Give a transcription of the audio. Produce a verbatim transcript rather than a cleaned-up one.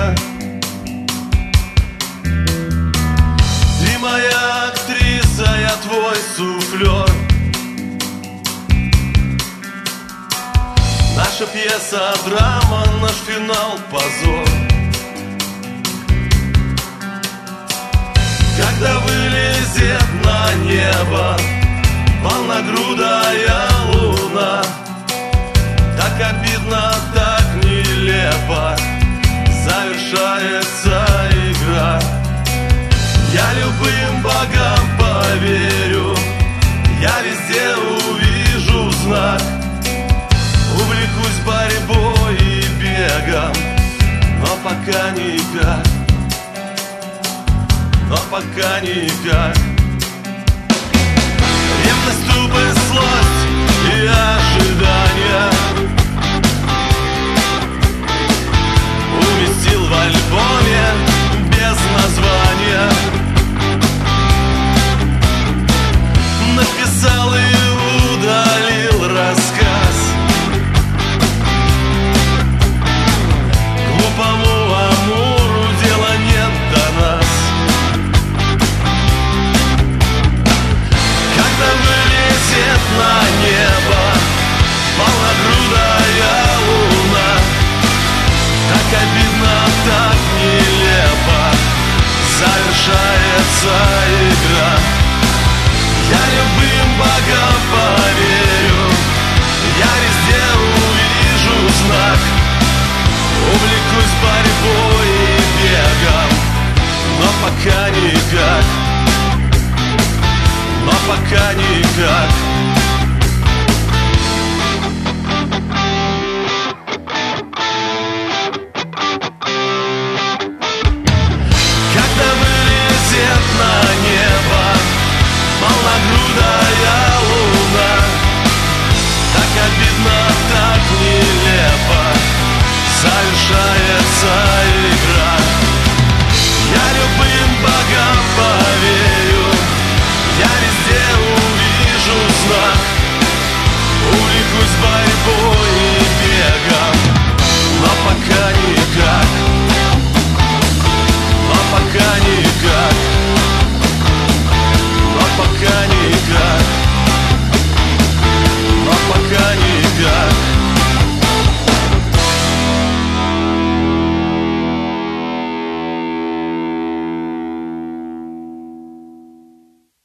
свидания. Ты моя актриса, я твой суфлер. Наша пьеса драма, наш финал позор. Когда вылезет на небо полногрудая луна, так обидно, так нелепо завершается игра. Я любым богам поверю, я везде увижу знак. Увлекусь борьбой и бегом, но пока никак, но пока никак. Ревность, тупость, злость и ожидания уместил в альбоме без названия. Написал и удалил рассказ. Глупому Амуру дела нет до нас. Когда вылезет на небо полногрудая луна, так обидно, так нелепо завершается игра. Я любым богам поверю, я везде увижу знак. Увлекусь борьбой и бегом, но пока никак, но пока никак.